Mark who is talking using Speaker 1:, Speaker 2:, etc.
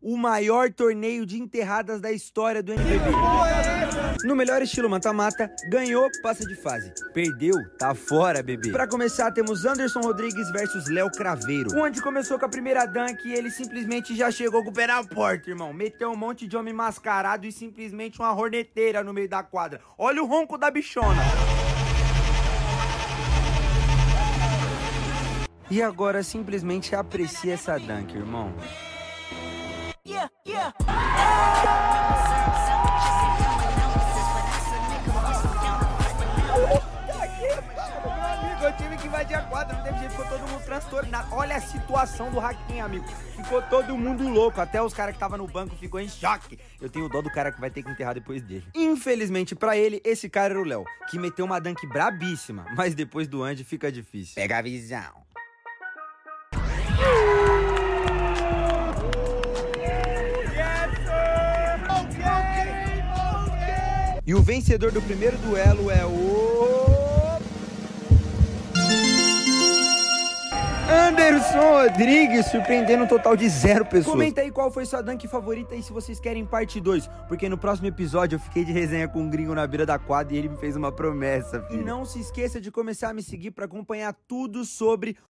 Speaker 1: o maior torneio de enterradas da história do NBB. No melhor estilo mata-mata, ganhou, passa de fase. Perdeu, tá fora, bebê. Pra começar, temos Anderson Rodrigues versus Léo Craveiro. O Andy começou com a primeira dunk e ele simplesmente já chegou com o pé na porta, irmão. Meteu um monte de homem mascarado e simplesmente uma horneteira no meio da quadra. Olha o ronco da bichona. E agora simplesmente aprecia essa dunk, irmão. Eu tive que invadir a quadra, não teve jeito, ficou todo mundo transtornado. Olha a situação do Hakim, amigo. Ficou todo mundo louco, até os caras que estavam no banco ficou em choque. Eu tenho dó do cara que vai ter que enterrar depois dele. Infelizmente pra ele, esse cara era o Léo, que meteu uma dunk brabíssima, mas depois do Andy fica difícil. Pega a visão. E o vencedor do primeiro duelo é o... Anderson Rodrigues, surpreendendo um total de 0 pessoas. Comenta aí qual foi sua dunk favorita e se vocês querem parte 2, porque no próximo episódio eu fiquei de resenha com um gringo na beira da quadra e ele me fez uma promessa, filho. E não se esqueça de começar a me seguir pra acompanhar tudo sobre